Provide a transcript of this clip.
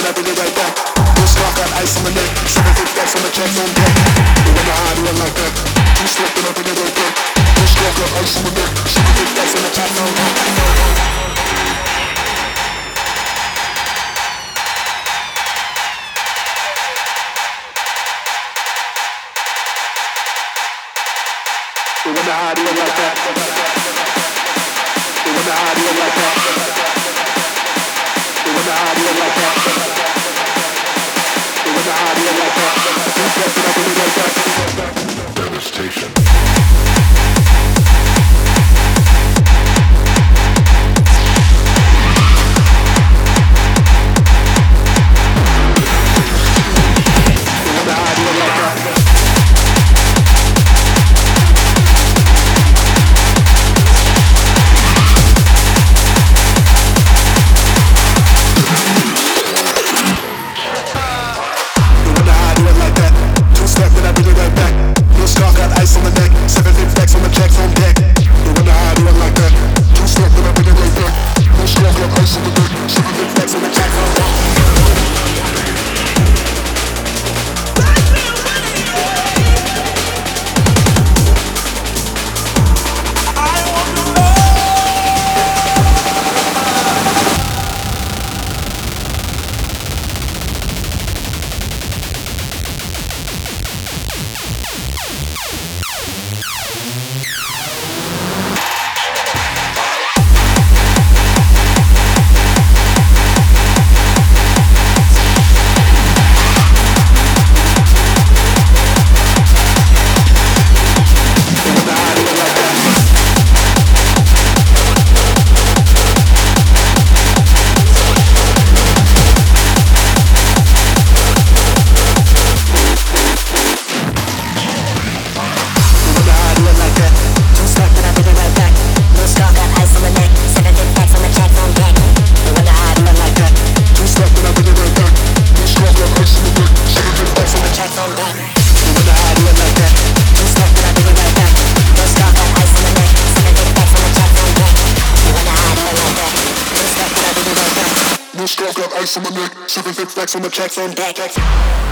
I bring it right back. No scarf, got ice on my neck. 7 big stacks on the checks on deck. You wonder how I do it like that. Two step, then I bring it right back. No scarf, got ice on my neck. 7 big stacks on the checks on deck. You wonder how I do it like that. You wonder how I do it like that. You wonder how I do it like that. You wonder how I do it like that. Two steps and I bring it right back. Devastation. Scarf got ice on my neck, 7 big stacks on the checks on deck.